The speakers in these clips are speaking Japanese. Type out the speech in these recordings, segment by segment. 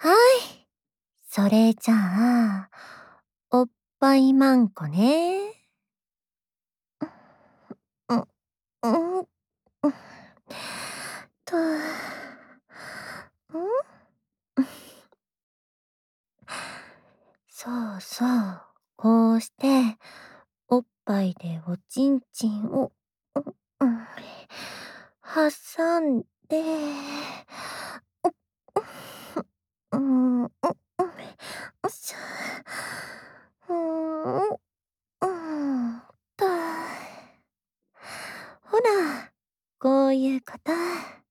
はい。それじゃあ、おっぱいまんこね。うん、うん、うん。と、そうそう。こうして、おっぱいでおちんちんを、うん、挟んで、うん、しゃ、と。ほら、こういうこと。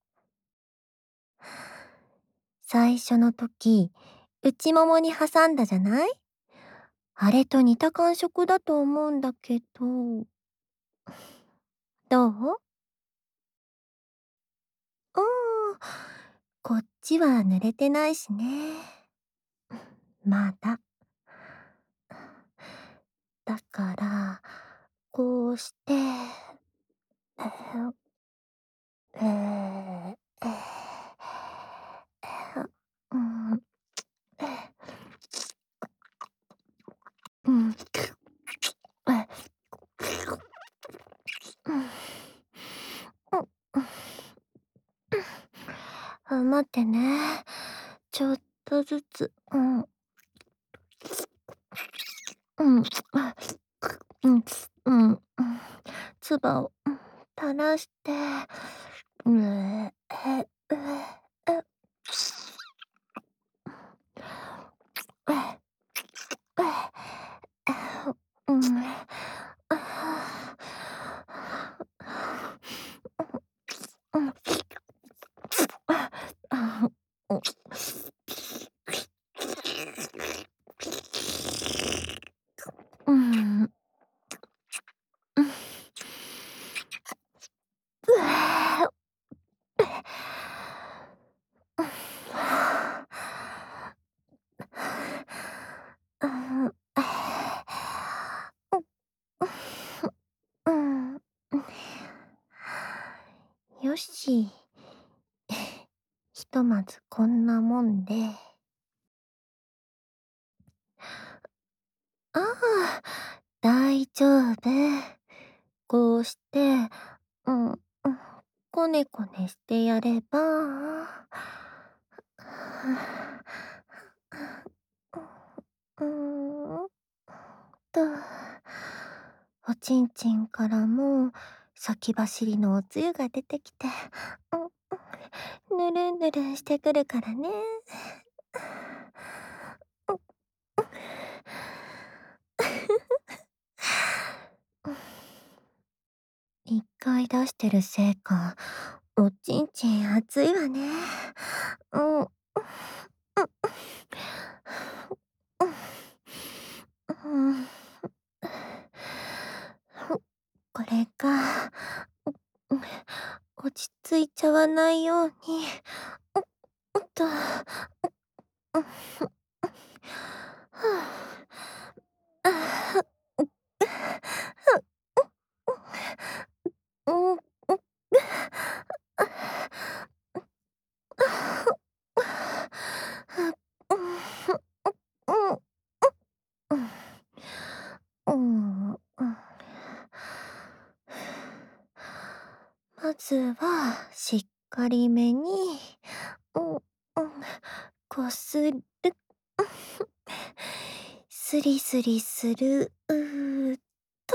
最初の時、内ももに挟んだじゃない？あれと似た感触だと思うんだけど、どう？うん、こっちは濡れてないしね。まだ。だから、こうして、えーえーえうん、うん、待ってね。ちょっとずつ、うん、うん、唾を、垂らして、うえ、え、うえ、え、え、え、うん、うん、うん、よし。ひとまずこんなもんで。ああ、大丈夫。こうして、うん、うん、こねこねしてやれば、うーんと、おちんちんからも先走りのおつゆが出てきて、ぬるんぬるんしてくるからね。一回出してるせいか、おちんちん熱いわね。うん、うん、うん、これが、うん、落ち着いちゃわないように、おっと、うん、あうん、うん、まずはしっかりめに、うん、こする、スリスリする、と。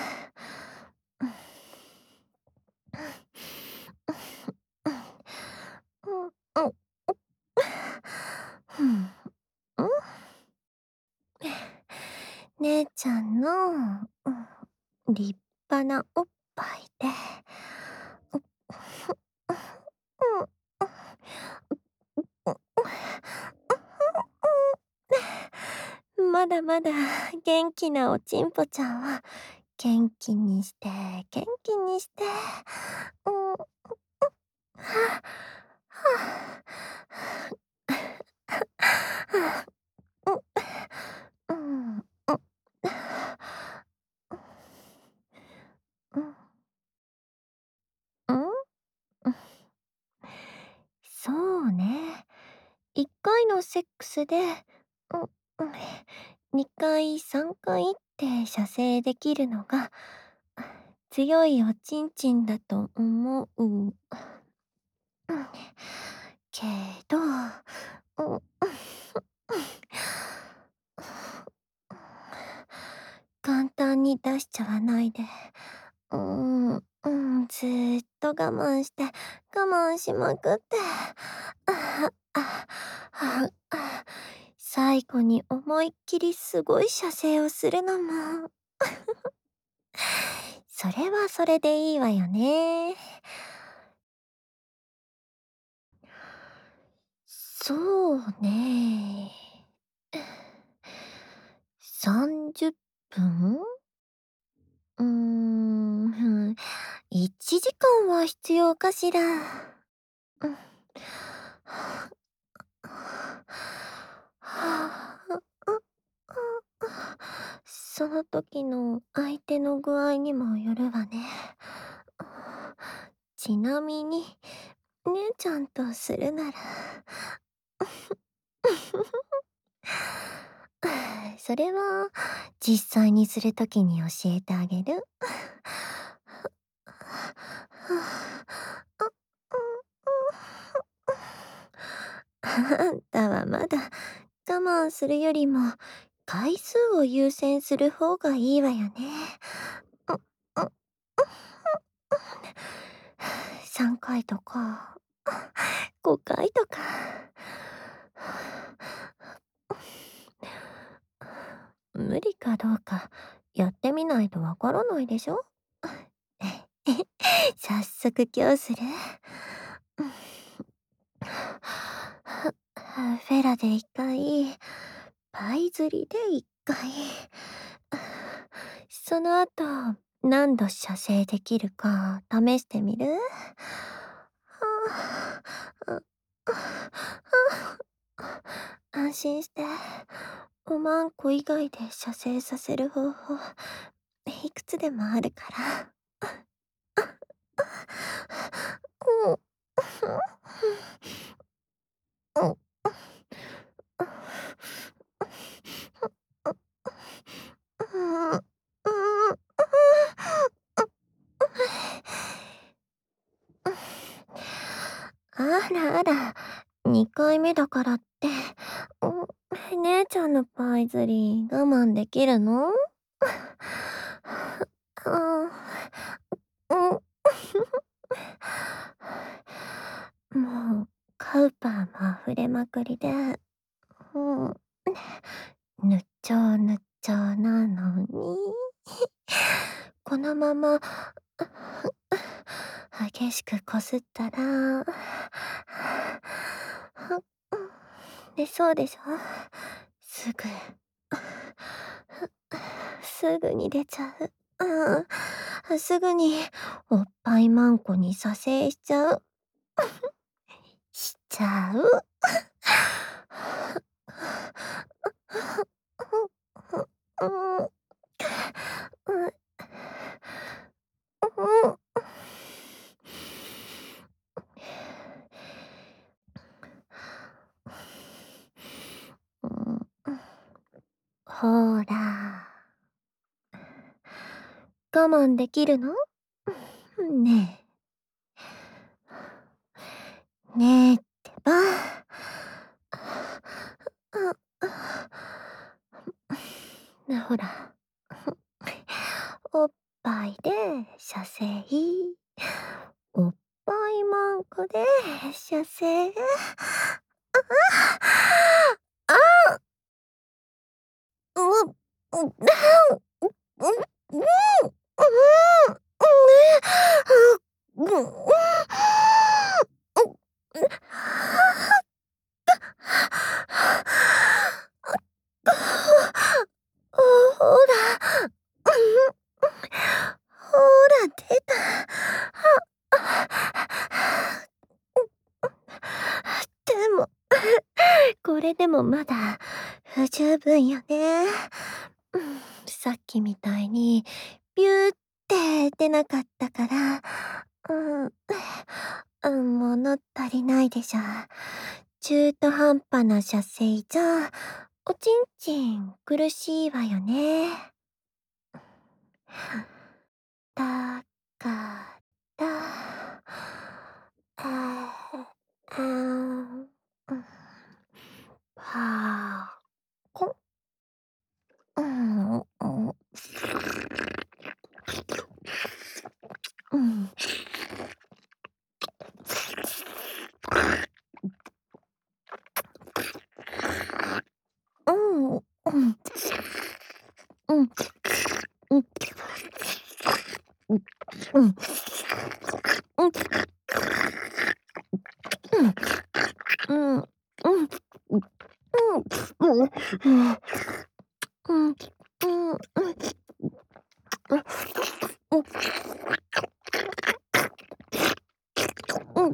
うん、うん、うん、姉ちゃんの、立派なおっぱいで、まだまだ元気なおちんぽちゃんは元気にして元気にして、ははうん、うん、そうね。一回回のセックスで、うんうん、2回3回って射精できるのが、強いおちんちんだと思う。けど、うん、簡単に出しちゃわないで。ずーっと我慢して、我慢しまくって、ああああ最後に思いっきりすごい射精をするのも、それはそれでいいわよね。そうね。30分？1時間は必要かしら。うん。その時の相手の具合にもよるわね。ちなみに、姉ちゃんとするなら、それは実際にする時に教えてあげる。あんたはまだ我慢するよりも回数を優先する方がいいわよね。う、う、3回とか、5回とか。無理かどうかやってみないとわからないでしょ。早速今日する？フェラで1回、パイ釣りで1回。その後、何度射精できるか試してみる？安心して。おまんこ以外で射精させる方法、いくつでもあるから。うん。うん。あらあら、2回目だからって、姉ちゃんのパイ釣り我慢できるの？うん、うん。もう、カウパーも溢れまくりで、うん、ぬっちょぬっちょなのに、このまま、激しくこすったら、出そうでしょ？すぐ、すぐに出ちゃう。すぐにおっぱいマンコに射精しちゃう。しちゃう。ほら、我慢できるの？ねえ、ねえってば。ほら、おっぱいで射精、おっぱいマンコで射精。うわ、うん、うん、うん、うん、うん、ほら、ほら出た。でも、これでもまだ不十分よね。さっきみたいにビューって出なかったから、物足りないでしょ。 中途半端な射精じゃ、おちんちん苦しいわよね。だから、ああ、うんはこ、うん、うん、うん、うん、うん、うん、うん、うん、うん、うん、うん、うん、うん、うん、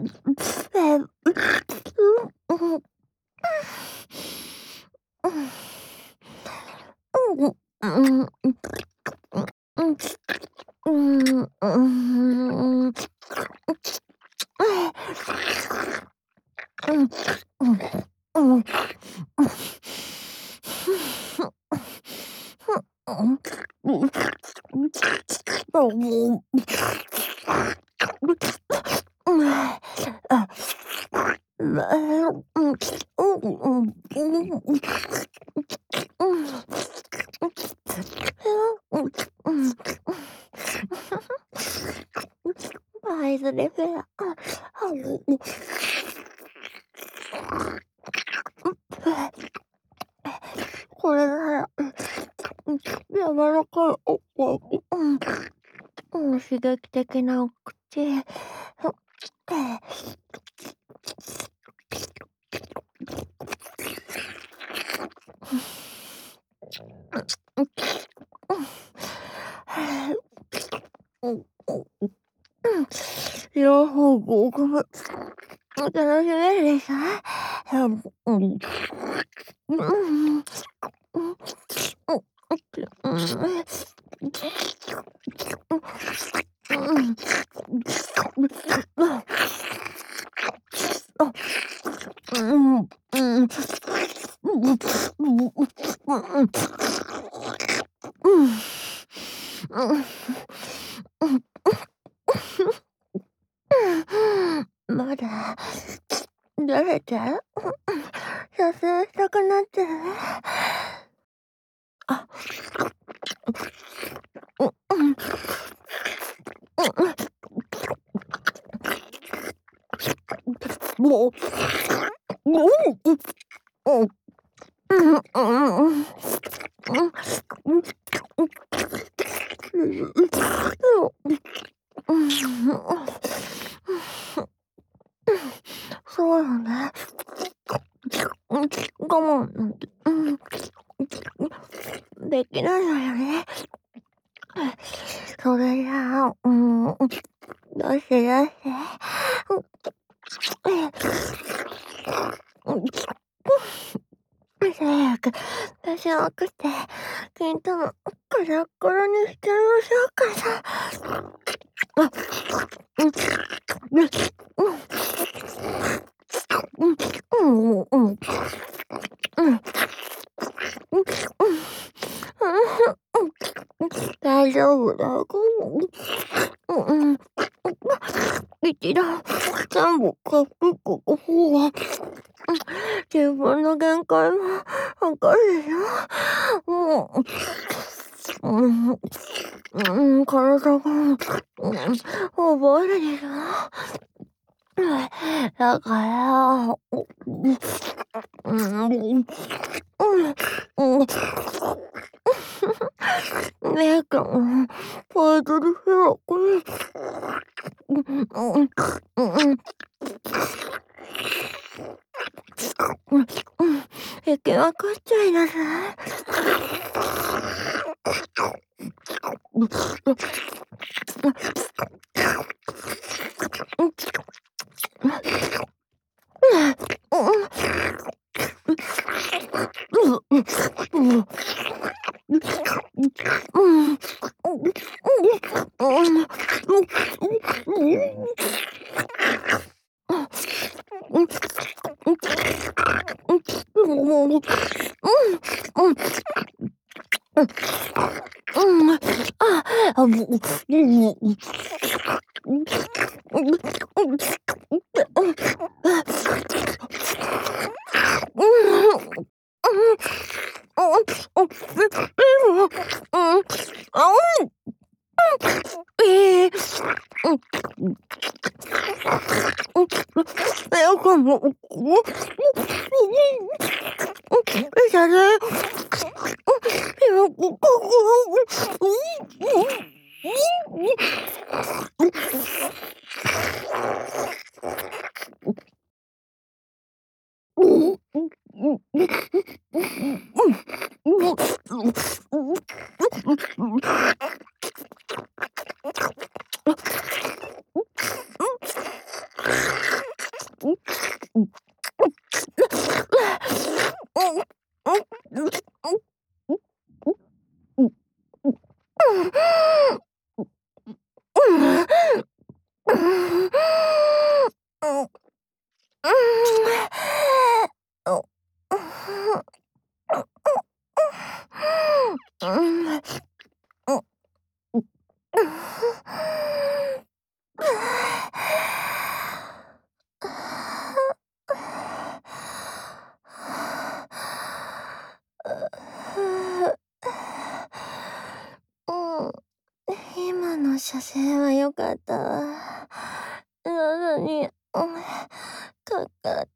バイズレフェア。これなら、柔らかいおっぱい、刺激的なお口。両方合格。楽しめるでしょ。まだ、慣れて撮影したくなってる。あ、もう、もう、そうよね。我慢なんて、できないのよね。それじゃあ、どうしてどうして。早く、私を送って、君とも、コロコロにしちゃいましょうかさ。あ、大丈夫だよ。一度、全部かっこく方が、自分の限界もわかるでしょ。も体が、覚えるでしょ。だから、ねえかも、パイドルフラッグ行きまくっちゃいなさい。 今の射精は良かったわ。なのに、かかった。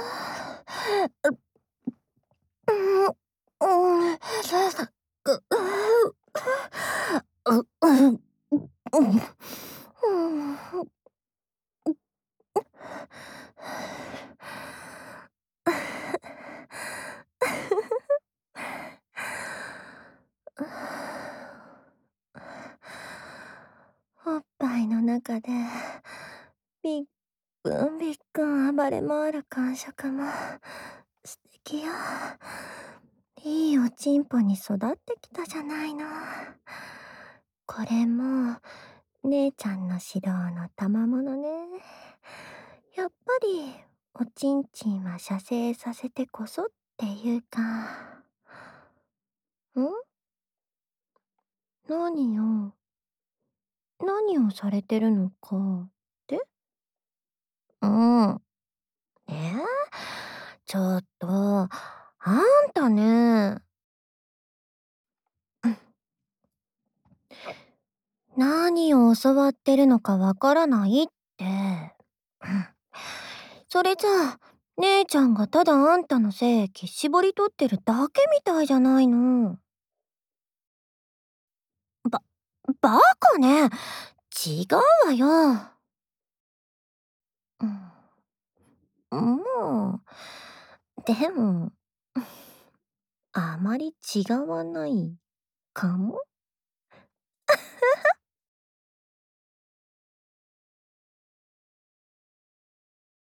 おっぱいの中で、びっくんびっくん暴れ回る感触も、素敵よ。いいおちんぽに育ってきたじゃないの。これも、姉ちゃんの指導の賜物ね。やっぱり、おちんちんは射精させてこそっていうか。何よ。何をされてるのかって？うん。ちょっと、あんたね。何を教わってるのかわからないって。それじゃあ、姉ちゃんがただあんたの精液絞り取ってるだけみたいじゃないの。ば、バカね。違うわよ。もでも、あまり違わないかも。